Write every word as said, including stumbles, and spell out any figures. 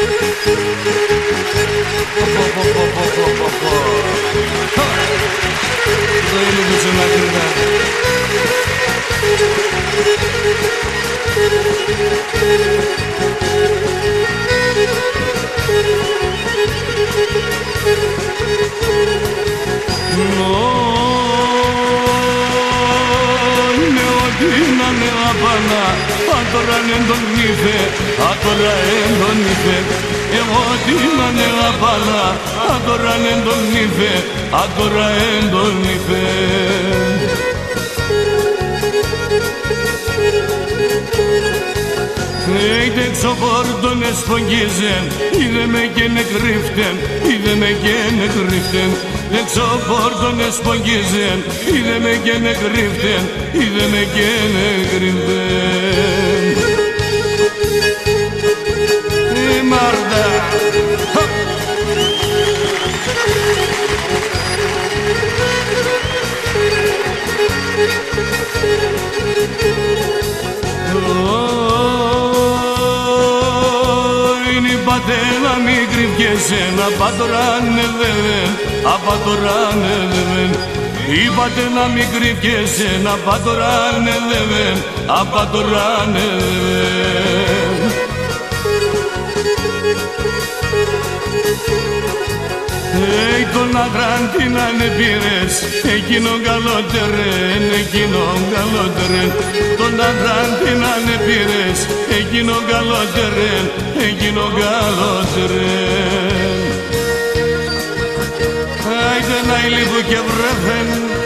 Τώρα εν τον νύφε, τώρα εν τον νύφε. Εγώ την ανεγαπάνα, τώρα εν τον νύφε, τώρα εν τον νύφε. Είτε ξοπόρτον εσπογγίζεν, είδε με και νεκρύφτεν, είδε με και νεκρύφτεν. Εξωπόρτον εσπογγίζεν, είδε με και νεκρύφτεν, είδε με και νεκρύφτεν. Η Μάρτα πατέρα μη κρυβιέσαι, να πατωράνε δεβεν, απατωράνε δεβεν. Είπατε να μη κρυβιέσαι, να πατωράνε δεβεν, απατωράνε δεβεν. Ει τον άντραν την ανεπήρες, εκείνον καλότερεν, εκείνον καλότερεν. Τον άντραν την ανεπήρες, εκείνον καλότερεν, εκείνον καλότερεν. Άιτε να ηλίπου και βρέθεν,